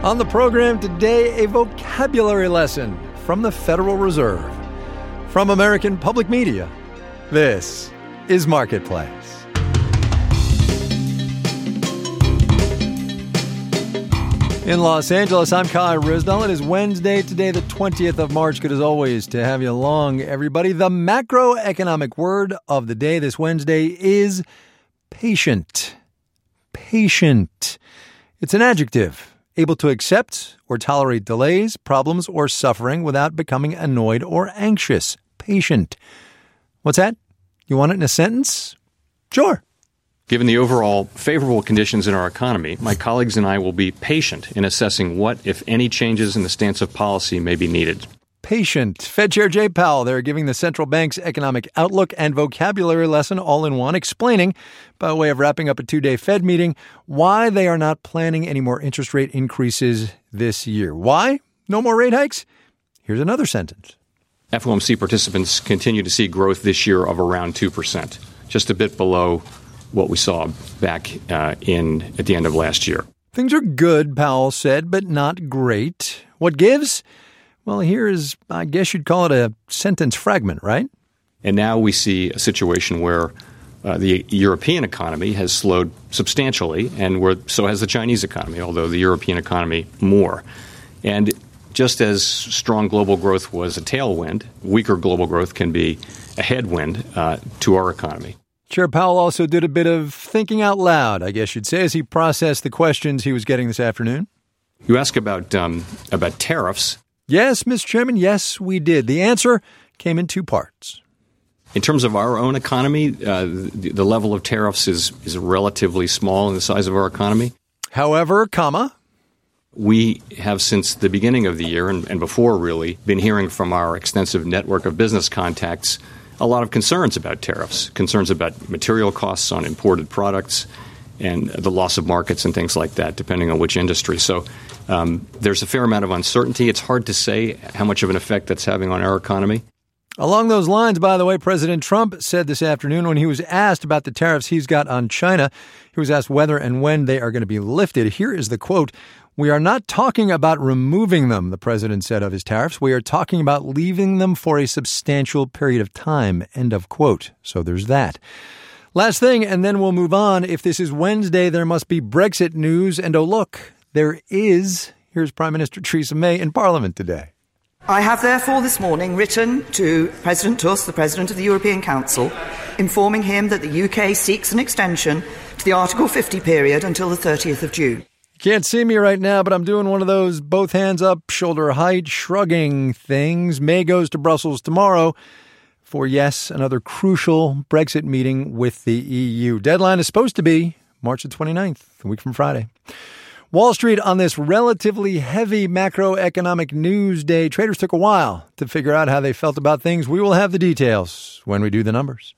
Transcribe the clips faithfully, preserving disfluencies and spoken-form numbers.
On the program today, a vocabulary lesson from the Federal Reserve. From American Public Media, this is Marketplace. In Los Angeles, I'm Kai Ryssdal. It is Wednesday, today the twentieth of March. Good as always to have you along, everybody. The macroeconomic word of the day this Wednesday is patient. Patient. It's an adjective, able to accept or tolerate delays, problems, or suffering without becoming annoyed or anxious. Patient. What's that? You want it in a sentence? Sure. Given the overall favorable conditions in our economy, my colleagues and I will be patient in assessing what, if any, changes in the stance of policy may be needed. Patient. Fed Chair Jay Powell, they're giving the central bank's economic outlook and vocabulary lesson all in one, explaining, by way of wrapping up a two-day Fed meeting, why they are not planning any more interest rate increases this year. Why? No more rate hikes? Here's another sentence. F O M C participants continue to see growth this year of around two percent, just a bit below what we saw back uh, in at the end of last year. Things are good, Powell said, but not great. What gives? Well, here is, I guess you'd call it a sentence fragment, right? And now we see a situation where uh, the European economy has slowed substantially, and where, so has the Chinese economy, although the European economy more. And just as strong global growth was a tailwind, weaker global growth can be a headwind uh, to our economy. Chair Powell also did a bit of thinking out loud, I guess you'd say, as he processed the questions he was getting this afternoon. You ask about um, about tariffs. Yes, Mister Chairman, yes, we did. The answer came in two parts. In terms of our own economy, uh, the, the level of tariffs is, is relatively small in the size of our economy. However, comma, we have since the beginning of the year and, and before really been hearing from our extensive network of business contacts a lot of concerns about tariffs, concerns about material costs on imported products and the loss of markets and things like that, depending on which industry. So um, there's a fair amount of uncertainty. It's hard to say how much of an effect that's having on our economy. Along those lines, by the way, President Trump said this afternoon when he was asked about the tariffs he's got on China, he was asked whether and when they are going to be lifted. Here is the quote. "We are not talking about removing them," the president said of his tariffs. "We are talking about leaving them for a substantial period of time." End of quote. So there's that. Last thing, and then we'll move on. If this is Wednesday, there must be Brexit news. And oh, look, there is. Here's Prime Minister Theresa May in Parliament today. I have therefore this morning written to President Tusk, the President of the European Council, informing him that the U K seeks an extension to the Article fifty period until the thirtieth of June. Can't see me right now, but I'm doing one of those both hands up, shoulder height, shrugging things. May goes to Brussels tomorrow for, yes, another crucial Brexit meeting with the E U. Deadline is supposed to be March the twenty-ninth, a week from Friday. Wall Street on this relatively heavy macroeconomic news day. Traders took a while to figure out how they felt about things. We will have the details when we do the numbers.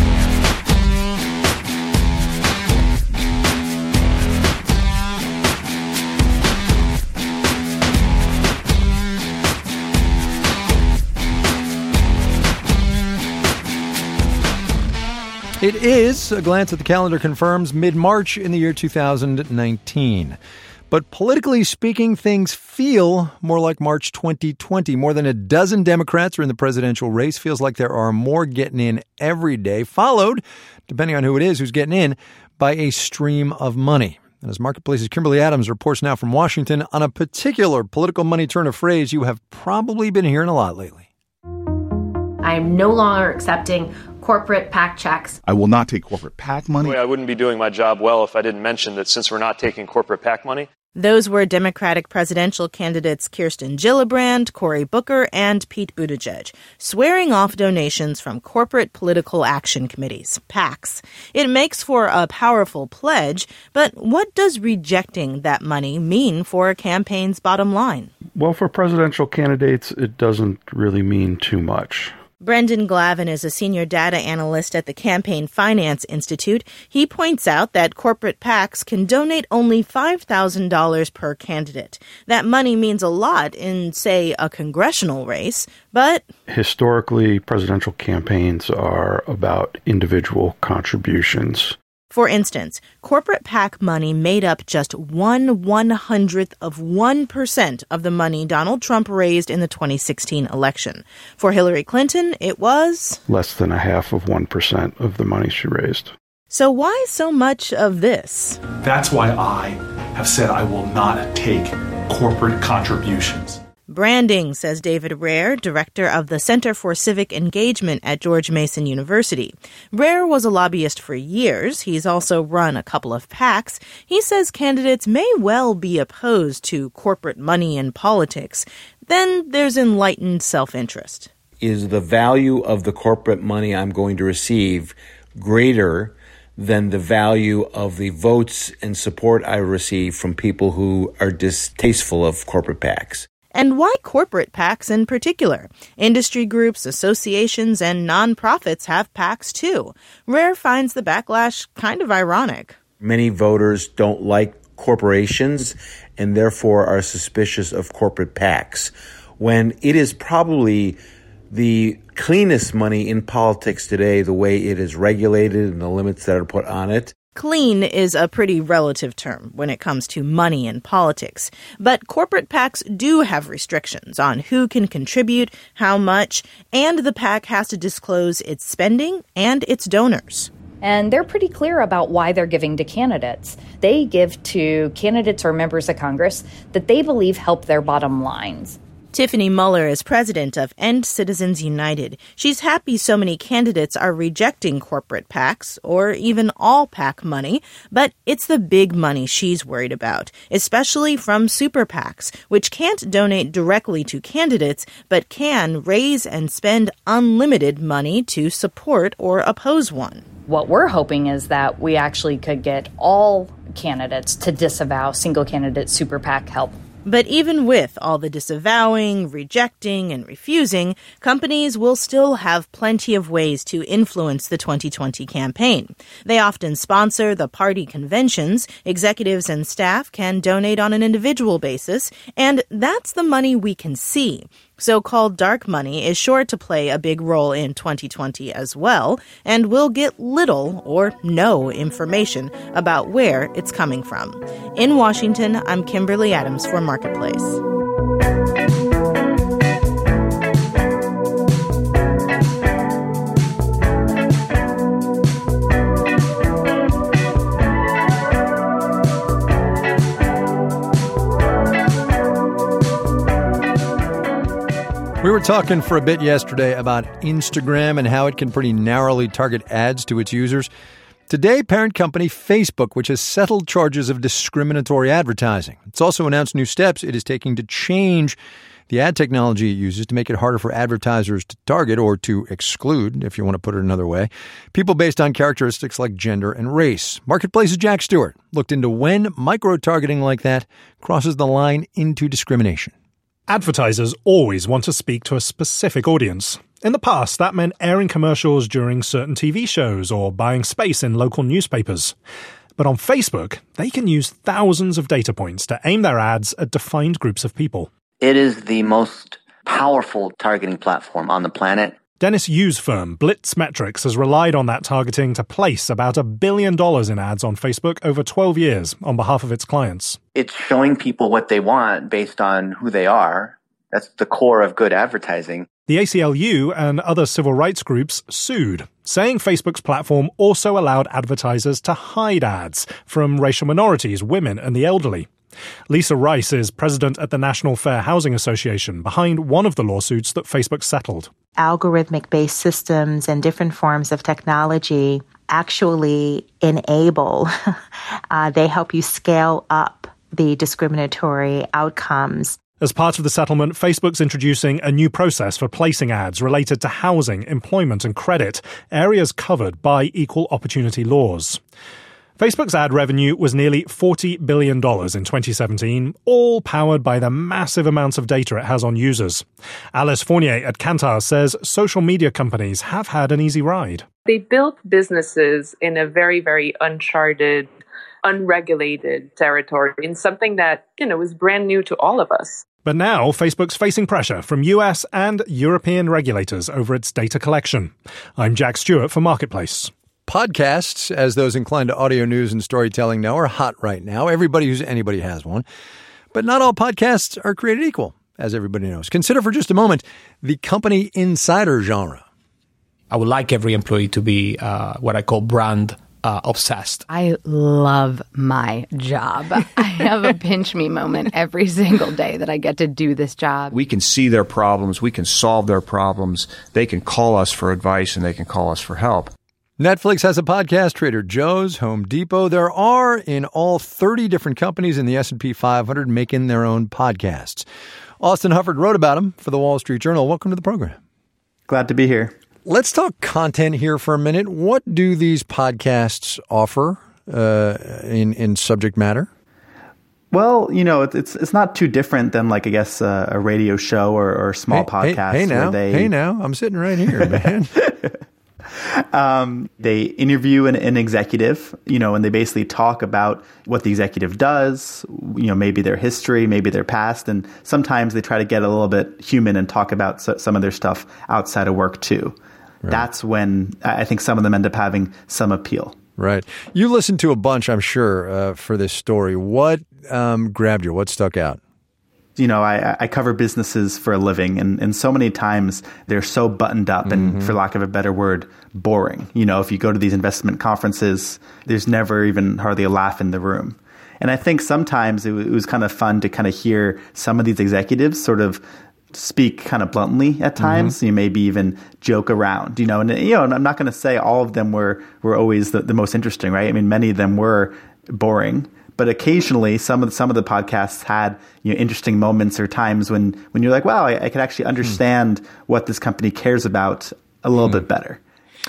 It is, a glance at the calendar confirms, mid-March in the year two thousand nineteen. But politically speaking, things feel more like March twenty twenty. More than a dozen Democrats are in the presidential race. Feels like there are more getting in every day, followed, depending on who it is who's getting in, by a stream of money. And as Marketplace's Kimberly Adams reports now from Washington on a particular political money turn of phrase you have probably been hearing a lot lately. I am no longer accepting corporate PAC checks. I will not take corporate PAC money. I wouldn't be doing my job well if I didn't mention that since we're not taking corporate PAC money. Those were Democratic presidential candidates Kirsten Gillibrand, Cory Booker, and Pete Buttigieg, swearing off donations from corporate political action committees, PACs. It makes for a powerful pledge, but what does rejecting that money mean for a campaign's bottom line? Well, for presidential candidates, it doesn't really mean too much. Brendan Glavin is a senior data analyst at the Campaign Finance Institute. He points out that corporate PACs can donate only five thousand dollars per candidate. That money means a lot in, say, a congressional race, but historically, presidential campaigns are about individual contributions. For instance, corporate PAC money made up just one one-hundredth of one percent of the money Donald Trump raised in the twenty sixteen election. For Hillary Clinton, it was less than a half of one percent of the money she raised. So why so much of this? That's why I have said I will not take corporate contributions. Branding, says David Rare, director of the Center for Civic Engagement at George Mason University. Rare was a lobbyist for years. He's also run a couple of PACs. He says candidates may well be opposed to corporate money in politics. Then there's enlightened self-interest. Is the value of the corporate money I'm going to receive greater than the value of the votes and support I receive from people who are distasteful of corporate PACs? And why corporate PACs in particular? Industry groups, associations, and nonprofits have PACs too. Rare finds the backlash kind of ironic. Many voters don't like corporations and therefore are suspicious of corporate PACs, when it is probably the cleanest money in politics today, the way it is regulated and the limits that are put on it. Clean is a pretty relative term when it comes to money in politics. But corporate PACs do have restrictions on who can contribute, how much, and the PAC has to disclose its spending and its donors. And they're pretty clear about why they're giving to candidates. They give to candidates or members of Congress that they believe help their bottom lines. Tiffany Muller is president of End Citizens United. She's happy so many candidates are rejecting corporate PACs, or even all PAC money, but it's the big money she's worried about, especially from super PACs, which can't donate directly to candidates, but can raise and spend unlimited money to support or oppose one. What we're hoping is that we actually could get all candidates to disavow single candidate super PAC help. But even with all the disavowing, rejecting, and refusing, companies will still have plenty of ways to influence the twenty twenty campaign. They often sponsor the party conventions, executives and staff can donate on an individual basis, and that's the money we can see. So-called dark money is sure to play a big role in twenty twenty as well, and we'll get little or no information about where it's coming from. In Washington, I'm Kimberly Adams for Marketplace. We were talking for a bit yesterday about Instagram and how it can pretty narrowly target ads to its users. Today, parent company Facebook, which has settled charges of discriminatory advertising. It's also announced new steps it is taking to change the ad technology it uses to make it harder for advertisers to target or to exclude, if you want to put it another way, people based on characteristics like gender and race. Marketplace's Jack Stewart looked into when micro-targeting like that crosses the line into discrimination. Advertisers always want to speak to a specific audience. In the past, that meant airing commercials during certain T V shows or buying space in local newspapers. But on Facebook, they can use thousands of data points to aim their ads at defined groups of people. It is the most powerful targeting platform on the planet. Dennis Yu's firm, Blitz Metrics, has relied on that targeting to place about a billion dollars in ads on Facebook over twelve years on behalf of its clients. It's showing people what they want based on who they are. That's the core of good advertising. The A C L U and other civil rights groups sued, saying Facebook's platform also allowed advertisers to hide ads from racial minorities, women, and the elderly. Lisa Rice is president at the National Fair Housing Association, behind one of the lawsuits that Facebook settled. Algorithmic-based systems and different forms of technology actually enable, uh, they help you scale up the discriminatory outcomes. As part of the settlement, Facebook's introducing a new process for placing ads related to housing, employment, and credit, areas covered by equal opportunity laws. Facebook's ad revenue was nearly forty billion dollars in twenty seventeen, all powered by the massive amounts of data it has on users. Alice Fournier at Kantar says social media companies have had an easy ride. They built businesses in a very, very uncharted, unregulated territory, in something that, you know, was brand new to all of us. But now, Facebook's facing pressure from U S and European regulators over its data collection. I'm Jack Stewart for Marketplace. Podcasts, as those inclined to audio news and storytelling know, are hot right now. Everybody who's anybody has one. But not all podcasts are created equal, as everybody knows. Consider for just a moment the company insider genre. I would like every employee to be uh, what I call brand uh, obsessed. I love my job. I have a pinch me moment every single day that I get to do this job. We can see their problems. We can solve their problems. They can call us for advice and they can call us for help. Netflix has a podcast, Trader Joe's, Home Depot. There are in all thirty different companies in the S and P five hundred making their own podcasts. Austin Hufford wrote about them for the Wall Street Journal. Welcome to the program. Glad to be here. Let's talk content here for a minute. What do these podcasts offer uh, in in subject matter? Well, you know, it's it's not too different than, like, I guess, uh, a radio show or, or small hey, podcast. Hey, hey now, where they, hey now, I'm sitting right here, man. Um, they interview an, an executive, you know, and they basically talk about what the executive does, you know, maybe their history, maybe their past. And sometimes they try to get a little bit human and talk about so, some of their stuff outside of work, too. Right. That's when I think some of them end up having some appeal. Right. You listened to a bunch, I'm sure, uh, for this story. What um, grabbed you? What stuck out? You know, I, I cover businesses for a living, and, and so many times they're so buttoned up and, mm-hmm. for lack of a better word, boring. You know, if you go to these investment conferences, there's never even hardly a laugh in the room. And I think sometimes it, w- it was kind of fun to kind of hear some of these executives sort of speak kind of bluntly at times. Mm-hmm. You maybe even joke around, you know, and, you know, and I'm not going to say all of them were, were always the, the most interesting, right? I mean, many of them were boring. But occasionally, some of the, some of the podcasts had, you know, interesting moments or times when, when you're like, wow, I, I could actually understand mm. what this company cares about a little mm. bit better.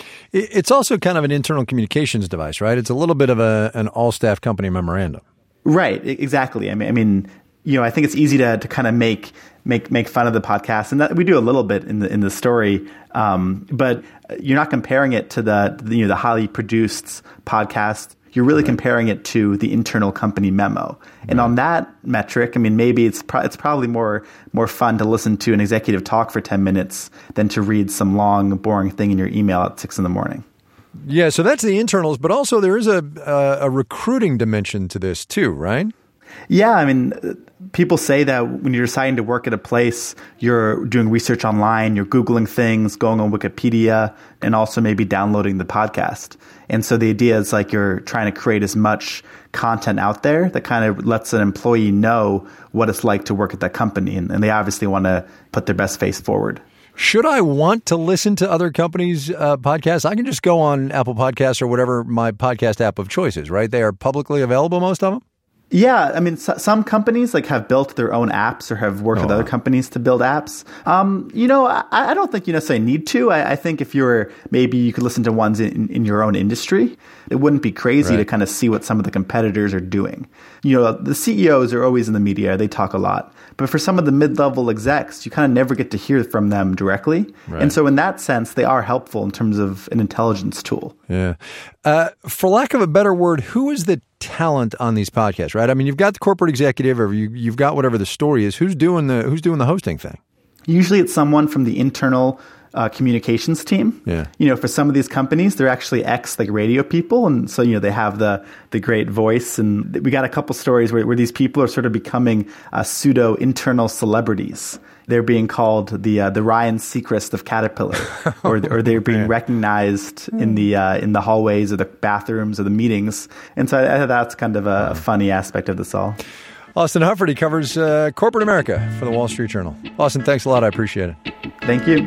It's also kind of an internal communications device, right? It's a little bit of a an all-staff company memorandum. Right, exactly. I mean, I mean, you know, I think it's easy to to kind of make make make fun of the podcast, and that we do a little bit in the in the story. Um, but you're not comparing it to the, the you know the highly produced podcast. You're really right. comparing it to the internal company memo. And right. on that metric, I mean, maybe it's pro- it's probably more more fun to listen to an executive talk for ten minutes than to read some long, boring thing in your email at six in the morning. Yeah, so that's the internals, but also there is a a, a recruiting dimension to this too, right? Yeah, I mean, people say that when you're deciding to work at a place, you're doing research online, you're Googling things, going on Wikipedia, and also maybe downloading the podcast. And so the idea is like you're trying to create as much content out there that kind of lets an employee know what it's like to work at that company. And, and they obviously want to put their best face forward. Should I want to listen to other companies' uh, podcasts? I can just go on Apple Podcasts or whatever my podcast app of choice is, right? They are publicly available, most of them? Yeah, I mean, so, some companies like have built their own apps or have worked oh. with other companies to build apps. Um, you know, I, I don't think you necessarily need to. I, I think if you're maybe you could listen to ones in, in your own industry. It wouldn't be crazy right. to kind of see what some of the competitors are doing. You know, the C E Os are always in the media; they talk a lot. But for some of the mid-level execs, you kind of never get to hear from them directly. Right. And so, in that sense, they are helpful in terms of an intelligence tool. Yeah. Uh, for lack of a better word, who is the talent on these podcasts, right? I mean, you've got the corporate executive, or you, you've got whatever the story is. Who's doing the Who's doing the hosting thing? Usually, it's someone from the internal uh, communications team. Yeah. You know, for some of these companies, they're actually ex like radio people, and so you know they have the the great voice. And we got a couple stories where, where these people are sort of becoming uh, pseudo internal celebrities. They're being called the uh, the Ryan Seacrest of Caterpillar, or or they're being recognized in the uh, in the hallways or the bathrooms or the meetings, and so I, I, that's kind of a, a funny aspect of this all. Austin Hufford, he covers uh, corporate America for the Wall Street Journal. Austin, thanks a lot. I appreciate it. Thank you.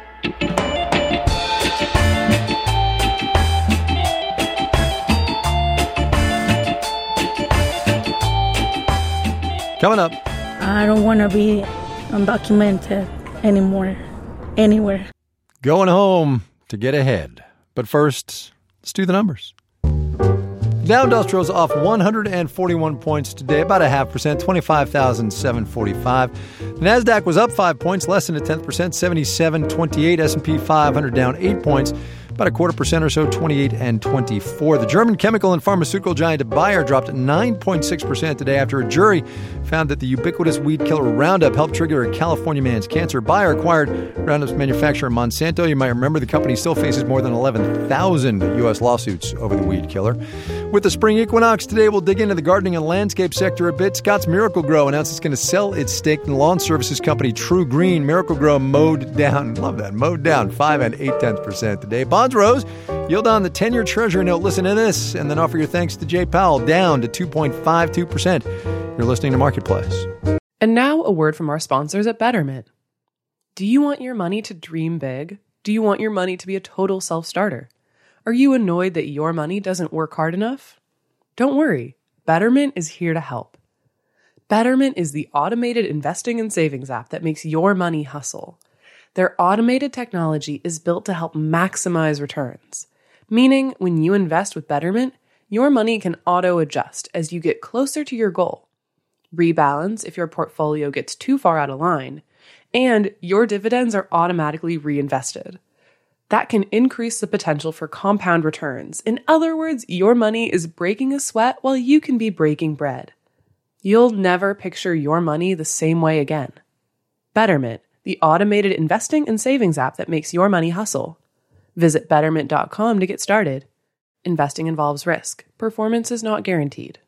Coming up. I don't want to be undocumented anymore, anywhere. Going home to get ahead. But first, let's do the numbers. Dow Industrial's off one hundred forty-one points today, about a half percent, twenty-five thousand seven hundred forty-five. The NASDAQ was up five points, less than a tenth percent, seventy-seven twenty-eight. S and P five hundred down eight points, about a quarter percent or so, twenty-eight and twenty-four. The German chemical and pharmaceutical giant Bayer dropped nine point six percent today after a jury found that the ubiquitous weed killer Roundup helped trigger a California man's cancer. Bayer acquired Roundup's manufacturer Monsanto. You might remember the company still faces more than eleven thousand U S lawsuits over the weed killer. With the spring equinox today, we'll dig into the gardening and landscape sector a bit. Scott's Miracle-Gro announced it's going to sell its stake in lawn services company True Green. Miracle-Gro mowed down, love that, mowed down five and eight tenths percent today. Bonds rose, yield on the ten-year Treasury note. Listen to this, and then offer your thanks to Jay Powell, down to two point five two percent. You're listening to Marketplace. And now a word from our sponsors at Betterment. Do you want your money to dream big? Do you want your money to be a total self-starter? Are you annoyed that your money doesn't work hard enough? Don't worry, Betterment is here to help. Betterment is the automated investing and savings app that makes your money hustle. Their automated technology is built to help maximize returns, meaning when you invest with Betterment, your money can auto-adjust as you get closer to your goal, rebalance if your portfolio gets too far out of line, and your dividends are automatically reinvested. That can increase the potential for compound returns. In other words, your money is breaking a sweat while you can be breaking bread. You'll never picture your money the same way again. Betterment, the automated investing and savings app that makes your money hustle. Visit betterment dot com to get started. Investing involves risk. Performance is not guaranteed.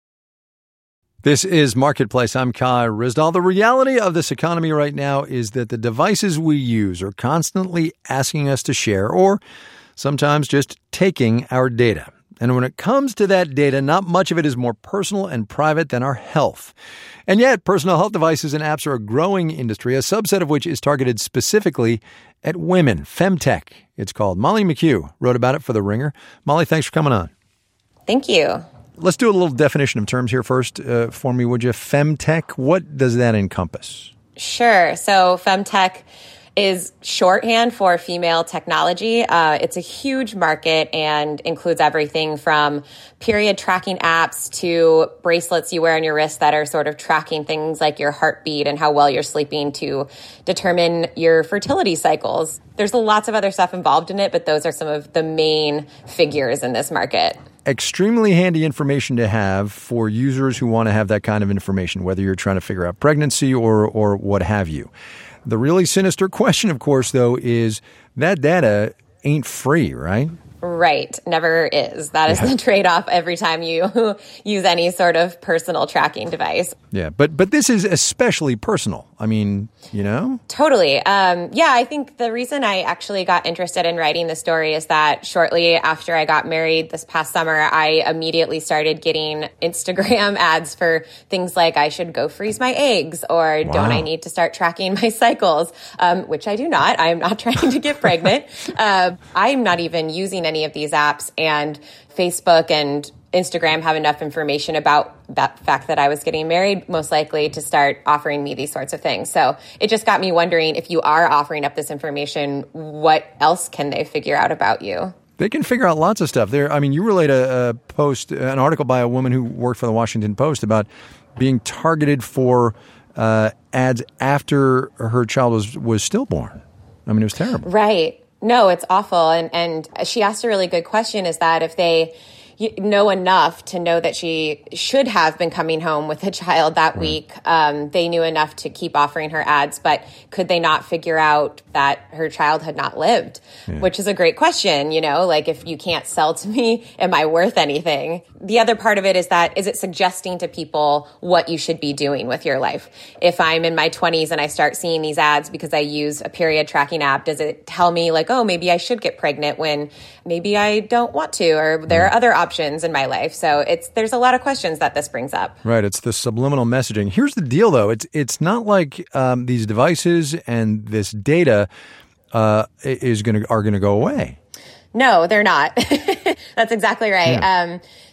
This is Marketplace. I'm Kai Ryssdal. The reality of this economy right now is that the devices we use are constantly asking us to share, or sometimes just taking our data. And when it comes to that data, not much of it is more personal and private than our health. And yet, personal health devices and apps are a growing industry, a subset of which is targeted specifically at women. Femtech, it's called. Molly McHugh wrote about it for The Ringer. Molly, thanks for coming on. Thank you. Let's do a little definition of terms here first uh, for me, would you? Femtech, what does that encompass? Sure. So femtech is shorthand for female technology. Uh, it's a huge market and includes everything from period tracking apps to bracelets you wear on your wrist that are sort of tracking things like your heartbeat and how well you're sleeping to determine your fertility cycles. There's lots of other stuff involved in it, but those are some of the main figures in this market. Extremely handy information to have for users who want to have that kind of information, whether you're trying to figure out pregnancy or or what have you. The really sinister question, of course, though, is that data ain't free, right? Right. Never is. That is yeah. the trade-off every time you use any sort of personal tracking device. Yeah. But but this is especially personal. I mean, you know? Totally. Um, yeah, I think the reason I actually got interested in writing this story is that shortly after I got married this past summer, I immediately started getting Instagram ads for things like I should go freeze my eggs or wow. don't I need to start tracking my cycles, um, which I do not. I am not trying to get pregnant. Uh, I'm not even using any of these apps, and Facebook and Instagram have enough information about that fact that I was getting married, most likely to start offering me these sorts of things. So it just got me wondering, if you are offering up this information, what else can they figure out about you? They can figure out lots of stuff. There, I mean, you relate a, a post, an article by a woman who worked for the Washington Post about being targeted for uh, ads after her child was, was stillborn. I mean, it was terrible. Right. No, it's awful. And and she asked a really good question, is that if they know enough to know that she should have been coming home with a child that right. week, um, they knew enough to keep offering her ads, but could they not figure out that her child had not lived? Yeah. Which is a great question, you know, like if you can't sell to me, am I worth anything? The other part of it is that, is it suggesting to people what you should be doing with your life? If I'm in my twenties and I start seeing these ads because I use a period tracking app, does it tell me like, oh, maybe I should get pregnant when maybe I don't want to, or there are other options in my life? So it's there's a lot of questions that this brings up. Right. It's the subliminal messaging. Here's the deal, though. It's it's not like um, these devices and this data uh, is going to are going to go away. No, they're not. That's exactly right. Yeah. Um,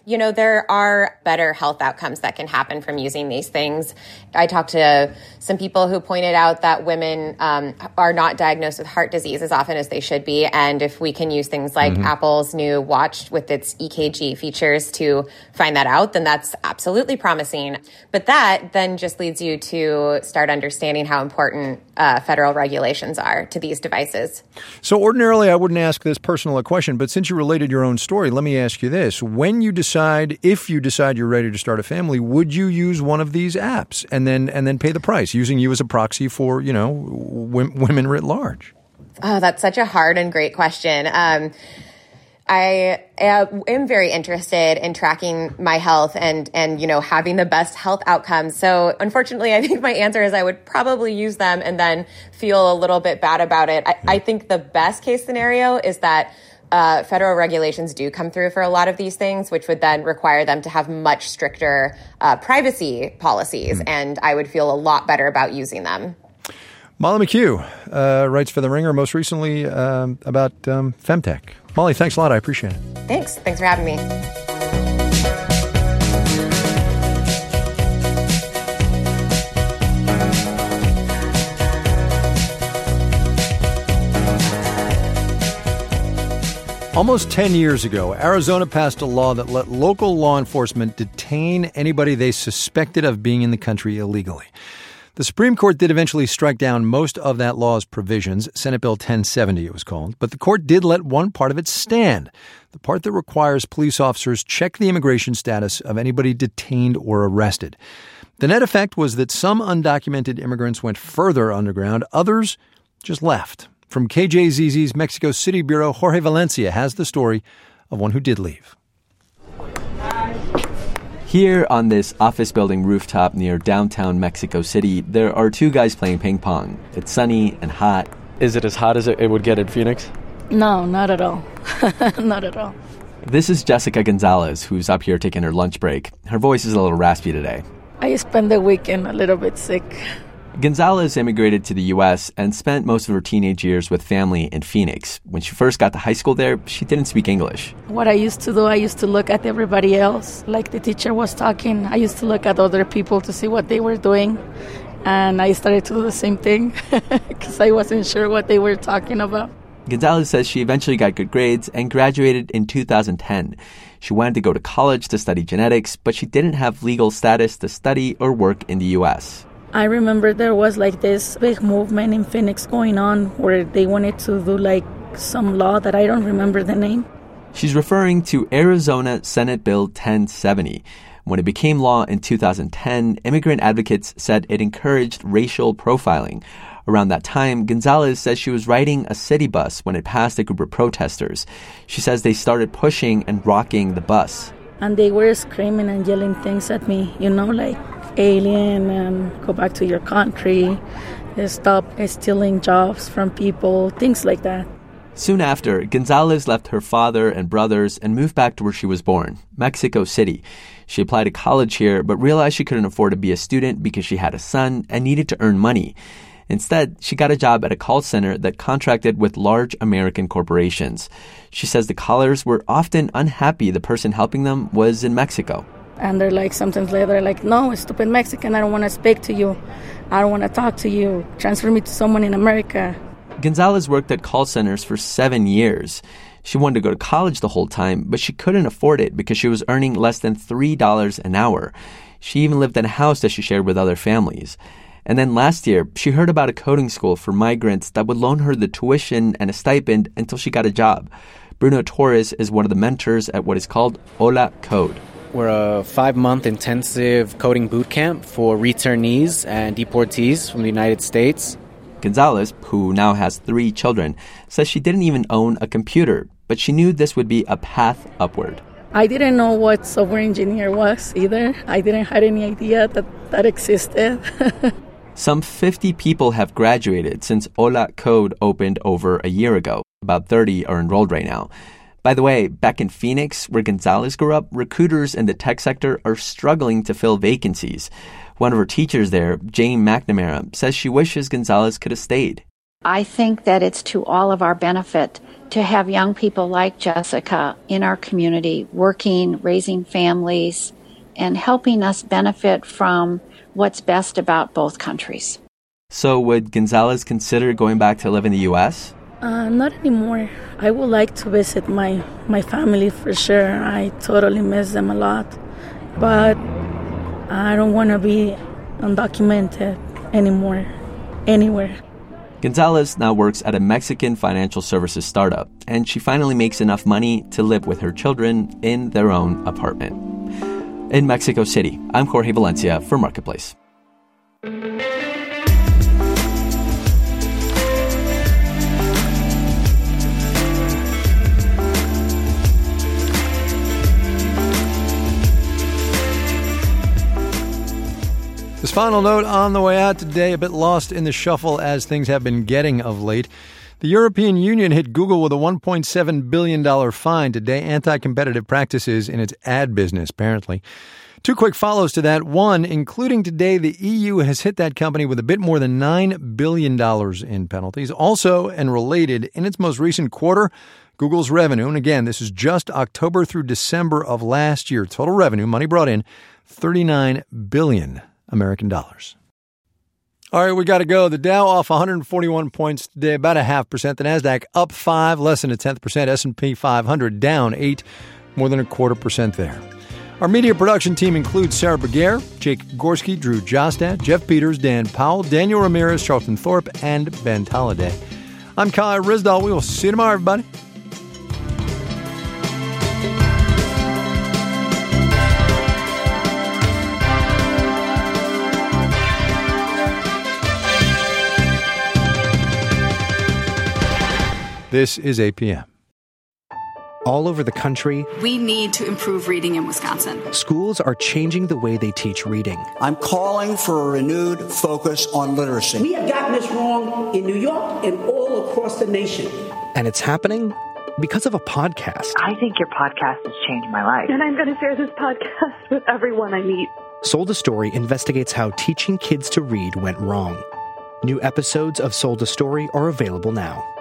you know, there are better health outcomes that can happen from using these things. I talked to some people who pointed out that women um, are not diagnosed with heart disease as often as they should be. And if we can use things like mm-hmm. Apple's new watch with its E K G features to find that out, then that's absolutely promising. But that then just leads you to start understanding how important uh, federal regulations are to these devices. So ordinarily, I wouldn't ask this personal a question, but since you related your own story, let me ask you this. When you decide, if you decide you're ready to start a family, would you use one of these apps and then and then pay the price, using you as a proxy for, you know, w- women writ large? Oh, that's such a hard and great question. Um, I am very interested in tracking my health and, and, you know, having the best health outcomes. So unfortunately, I think my answer is I would probably use them and then feel a little bit bad about it. I, I think the best case scenario is that uh, federal regulations do come through for a lot of these things, which would then require them to have much stricter uh, privacy policies. Mm. And I would feel a lot better about using them. Molly McHugh uh, writes for The Ringer, most recently um, about um, Femtech. Molly, thanks a lot. I appreciate it. Thanks. Thanks for having me. Almost ten years ago, Arizona passed a law that let local law enforcement detain anybody they suspected of being in the country illegally. The Supreme Court did eventually strike down most of that law's provisions, Senate Bill ten seventy it was called, but the court did let one part of it stand, the part that requires police officers check the immigration status of anybody detained or arrested. The net effect was that some undocumented immigrants went further underground, others just left. From K J Z Z's Mexico City Bureau, Jorge Valencia has the story of one who did leave. Here on this office building rooftop near downtown Mexico City, there are two guys playing ping pong. It's sunny and hot. Is it as hot as it would get in Phoenix? No, not at all. Not at all. This is Jessica Gonzalez, who's up here taking her lunch break. Her voice is a little raspy today. I spent the weekend a little bit sick. Gonzalez immigrated to the U S and spent most of her teenage years with family in Phoenix. When she first got to high school there, she didn't speak English. What I used to do, I used to look at everybody else. Like the teacher was talking, I used to look at other people to see what they were doing. And I started to do the same thing because I wasn't sure what they were talking about. Gonzalez says she eventually got good grades and graduated in two thousand ten. She wanted to go to college to study genetics, but she didn't have legal status to study or work in the U S. I remember there was like this big movement in Phoenix going on where they wanted to do like some law that I don't remember the name. She's referring to Arizona Senate Bill ten seventy. When it became law in two thousand ten, immigrant advocates said it encouraged racial profiling. Around that time, Gonzalez says she was riding a city bus when it passed a group of protesters. She says they started pushing and rocking the bus. And they were screaming and yelling things at me, you know, like alien and go back to your country, stop stealing jobs from people, things like that. Soon after, Gonzalez left her father and brothers and moved back to where she was born, Mexico City. She applied to college here, but realized she couldn't afford to be a student because she had a son and needed to earn money. Instead, she got a job at a call center that contracted with large American corporations. She says the callers were often unhappy the person helping them was in Mexico. And they're like, sometimes later, they're like, no, stupid Mexican, I don't want to speak to you. I don't want to talk to you. Transfer me to someone in America. Gonzalez worked at call centers for seven years. She wanted to go to college the whole time, but she couldn't afford it because she was earning less than three dollars an hour. She even lived in a house that she shared with other families. And then last year, she heard about a coding school for migrants that would loan her the tuition and a stipend until she got a job. Bruno Torres is one of the mentors at what is called Hola Code. We're a five-month intensive coding boot camp for returnees and deportees from the United States. Gonzalez, who now has three children, says she didn't even own a computer, but she knew this would be a path upward. I didn't know what software engineer was either. I didn't have any idea that that existed. Some fifty people have graduated since Hola Code opened over a year ago. About thirty are enrolled right now. By the way, back in Phoenix, where Gonzalez grew up, recruiters in the tech sector are struggling to fill vacancies. One of her teachers there, Jane McNamara, says she wishes Gonzalez could have stayed. I think that it's to all of our benefit to have young people like Jessica in our community working, raising families, and helping us benefit from what's best about both countries. So would Gonzalez consider going back to live in the U S? Uh, not anymore. I would like to visit my, my family for sure. I totally miss them a lot. But I don't want to be undocumented anymore, anywhere. Gonzalez now works at a Mexican financial services startup, and she finally makes enough money to live with her children in their own apartment. In Mexico City, I'm Jorge Valencia for Marketplace. This final note on the way out today, a bit lost in the shuffle as things have been getting of late. The European Union hit Google with a one point seven billion dollars fine today, anti-competitive practices in its ad business, apparently. Two quick follows to that. One, including today, the E U has hit that company with a bit more than nine billion dollars in penalties. Also, and related, in its most recent quarter, Google's revenue, and again, this is just October through December of last year, total revenue, money brought in, thirty-nine billion dollars American dollars. All right, we got to go. The Dow off one hundred forty-one points today, about a half percent. The Nasdaq up five, less than a tenth percent. S and P five hundred down eight, more than a quarter percent there. Our media production team includes Sarah Beguer, Jake Gorski, Drew Jostad, Jeff Peters, Dan Powell, Daniel Ramirez, Charlton Thorpe, and Ben Tolliday. I'm Kai Rizdal. We will see you tomorrow, everybody. This is A P M. All over the country, we need to improve reading in Wisconsin. Schools are changing the way they teach reading. I'm calling for a renewed focus on literacy. We have gotten this wrong in New York and all across the nation. And it's happening because of a podcast. I think your podcast has changed my life. And I'm going to share this podcast with everyone I meet. Sold a Story investigates how teaching kids to read went wrong. New episodes of Sold a Story are available now.